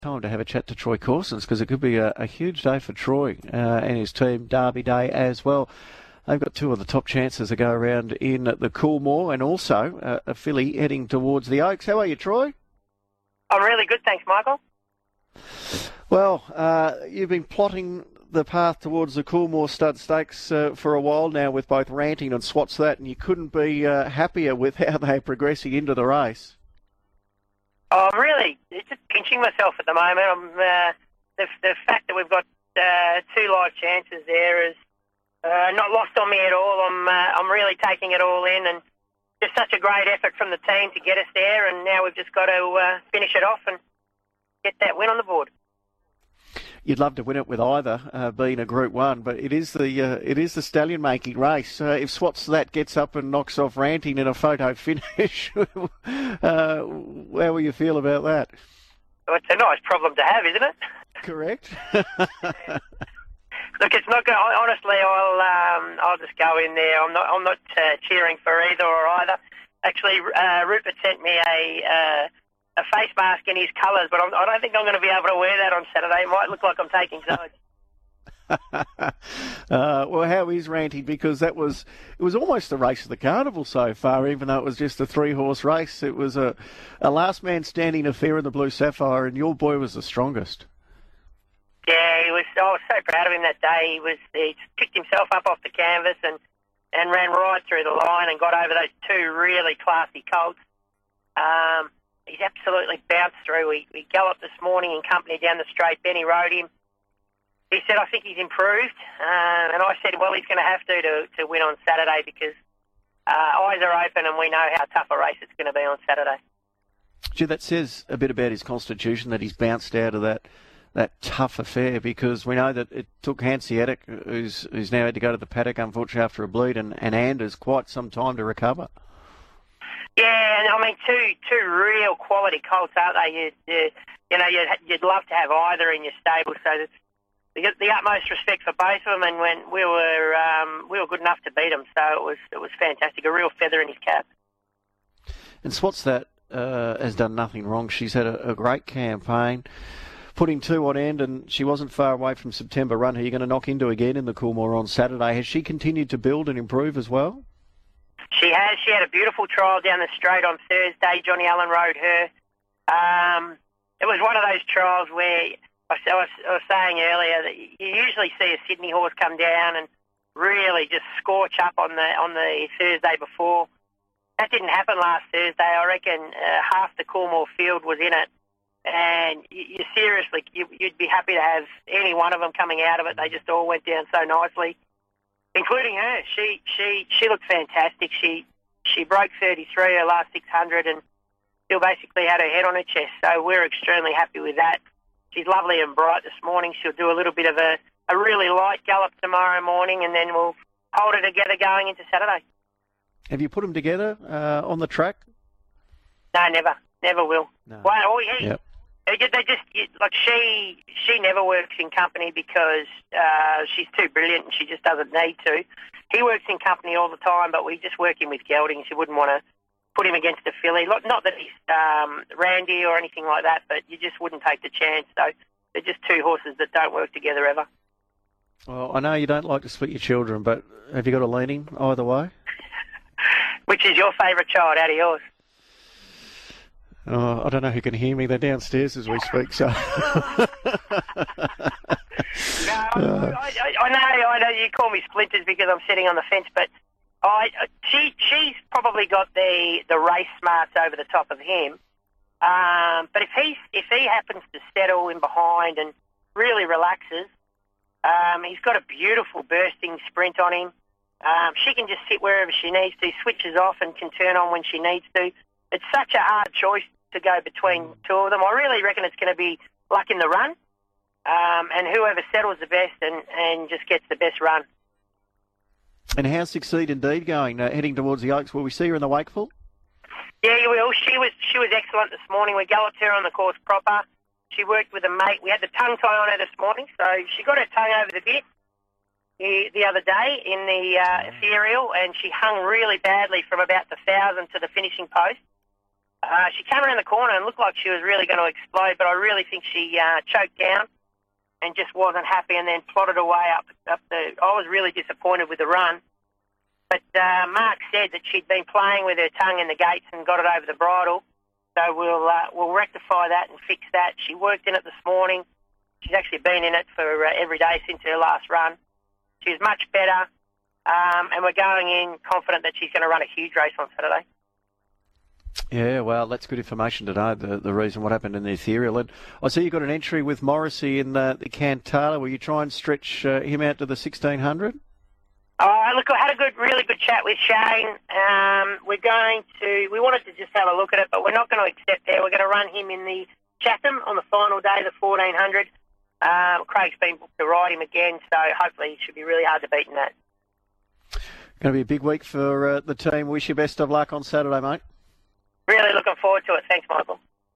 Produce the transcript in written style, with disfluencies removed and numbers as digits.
Time to have a chat to Troy Corsons because it could be a huge day for Troy and his team, Derby Day as well. They've got two of the top chances to go around in the Coolmore and also a filly heading towards the Oaks. How are you, Troy? I'm really good, thanks, Michael. Well, you've been plotting the path towards the Coolmore Stud Stakes for a while now with both Ranting and Swats That, and you couldn't be happier with how they're progressing into the race. Oh, I'm really just pinching myself at the moment. The fact that we've got two live chances there is not lost on me at all. I'm really taking it all in, and just such a great effort from the team to get us there. And now we've just got to finish it off and get that win on the board. You'd love to win it with either, being a Group 1, but it is the stallion-making race. If Swats That gets up and knocks off Ranting in a photo finish, how will you feel about that? Well, it's a nice problem to have, isn't it? Correct. Look, it's not going. Honestly, I'll just go in there. I'm not cheering for either or either. Actually, Rupert sent me a face mask in his colours, but I don't think I'm going to be able to wear that on Saturday. It might look like I'm taking sides. Well, how is Ranting? Because it was almost the race of the carnival so far, even though it was just a 3-horse race. It was a last man standing affair in the Blue Sapphire, and your boy was the strongest. Yeah, I was so proud of him that day. He picked himself up off the canvas and ran right through the line and got over those two really classy colts. He's absolutely bounced through. We galloped this morning in company down the straight. Benny rode him. He said, I think he's improved. And I said, well, he's going to have to win on Saturday because eyes are open and we know how tough a race it's going to be on Saturday. Gee, that says a bit about his constitution, that he's bounced out of that tough affair, because we know that it took Hanseatic, who's now had to go to the paddock, unfortunately, after a bleed, and Anders quite some time to recover. Yeah, and I mean, two real quality colts, aren't they? You'd love to have either in your stable, so that's the utmost respect for both of them. And when we were good enough to beat them, so it was fantastic, a real feather in his cap. And Swats That has done nothing wrong. She's had a great campaign, putting two on end, and she wasn't far away from September Run, who you're going to knock into again in the Coolmore on Saturday. Has she continued to build and improve as well? She has. She had a beautiful trial down the straight on Thursday. Johnny Allen rode her. It was one of those trials where I was saying earlier that you usually see a Sydney horse come down and really just scorch up on the Thursday before. That didn't happen last Thursday. I reckon half the Coolmore field was in it, and you seriously, you'd be happy to have any one of them coming out of it. They just all went down so nicely, including her. She looked fantastic. She broke 33 her last 600 and still basically had her head on her chest. So we're extremely happy with that. She's lovely and bright this morning. She'll do a little bit of a really light gallop tomorrow morning, and then we'll hold her together going into Saturday. Have you put them together on the track? No, never will. No. Well, Yep. They just like she never works in company because she's too brilliant and she just doesn't need to. He works in company all the time, but we just work him with geldings. You wouldn't want to put him against a filly. Not that he's randy or anything like that, but you just wouldn't take the chance. So they're just two horses that don't work together ever. Well, I know you don't like to split your children, but have you got a leaning either way? Which is your favourite child out of yours? Oh, I don't know who can hear me. They're downstairs as we speak, so... No, I know you call me Splinters because I'm sitting on the fence, but she's probably got the race smarts over the top of him. But if he happens to settle in behind and really relaxes, he's got a beautiful bursting sprint on him. She can just sit wherever she needs to, switches off and can turn on when she needs to. It's such a hard choice to go between two of them. I really reckon it's going to be luck in the run, and whoever settles the best and just gets the best run. And how's Succeed Indeed going, heading towards the Oaks? Will we see her in the Wakeful? Yeah, you will. She was excellent this morning. We galloped her on the course proper. She worked with a mate. We had the tongue tie on her this morning, so she got her tongue over the bit the other day in the ethereal, and she hung really badly from about the 1,000 to the finishing post. She came around the corner and looked like she was really going to explode, but I really think she choked down and just wasn't happy and then plodded away up the... I was really disappointed with the run. But Mark said that she'd been playing with her tongue in the gates and got it over the bridle. So we'll rectify that and fix that. She worked in it this morning. She's actually been in it for every day since her last run. She's much better, and we're going in confident that she's going to run a huge race on Saturday. Yeah, well, that's good information to know, the reason what happened in the Ethereal. And I see you got an entry with Morrissey in the Cantala. Will you try and stretch him out to the 1600? Look, I had a really good chat with Shane. We wanted to just have a look at it, but we're not going to accept there. We're going to run him in the Chatham on the final day, the 1400. Craig's been booked to ride him again, so hopefully it should be really hard to beat in that. Going to be a big week for the team. Wish you best of luck on Saturday, mate. Really looking forward to it. Thanks, Michael.